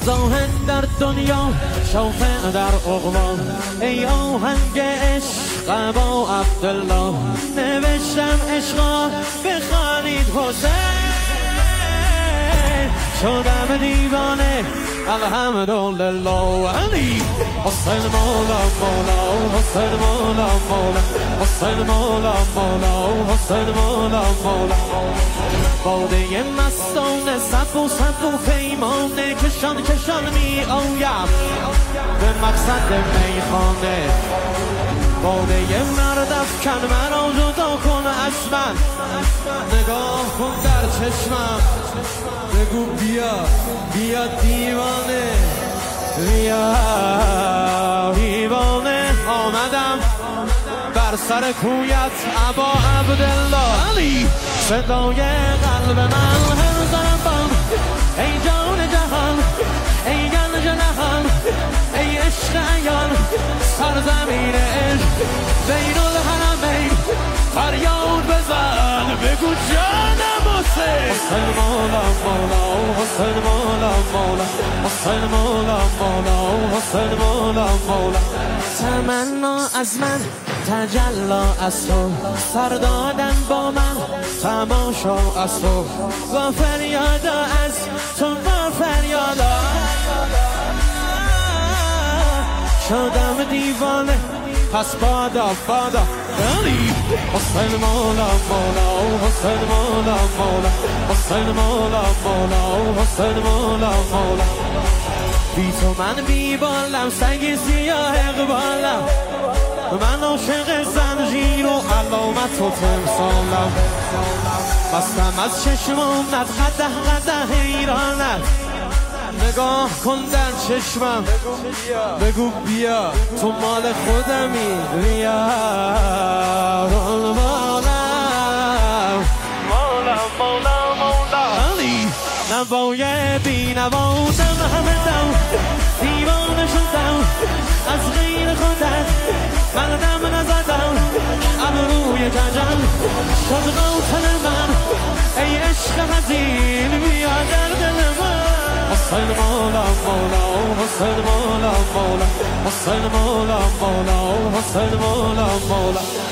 زاهد در دنیا شافع در عقبا، ای آهنگ عشق با عبدالله. نوشتم عشقا بخوانید حسین، شدم دیوانه الحمدلله. علی حسین مولا مولا، حسین مولا مولا، حسین مولا مولا، حسین مولا مولا. باده مستانه صف و پیمانه، کشان می آیم به مقصد میخانه. باده مرد افکن مرا جدا کن از من، نگاه کن در چشمم، بگو بیا دیوانه، بیا دیوانه. آمدم بر سر کویت ابا عبدالله. علی صدای قلب من هر زنبان، ای جان جهان، ای گنج نهان، ای عشق عیان، سرزمین عشق بین الحرمین. فریاد بزن بگو جانم حسین. حسین مولا مولا، حسین مولا مولا، حسین مولا مولا، حسین مولا مولا. تمنا از من تجلا از تو، سر دادن با من تماشا از تو، و فریادا از تو، و فریادا. شدم دیوانه پس بادا علی حسین مولا مولا، حسین مولا مولا، حسین مولا مولا، حسین مولا مولا. بی تو من بی بالم، سگ سیاه اقبالم، من عاشق زنجیر و علامت و تمثالم. بستم از چشمانت قده حیرانت، نگاه کن در چشمم، بگو بیا تو مال خودمی. بیا مولا مولا مولا. علی نوای بی نوازم همه دم، دیوانه شدم از غیر خودت، مردم نزدم ابروی جنجم، شد قاتل من ای عشق حزین، بیا در دل من. حسین مولا مولا، حسین مولا مولا، حسین مولا مولا، حسین مولا مولا.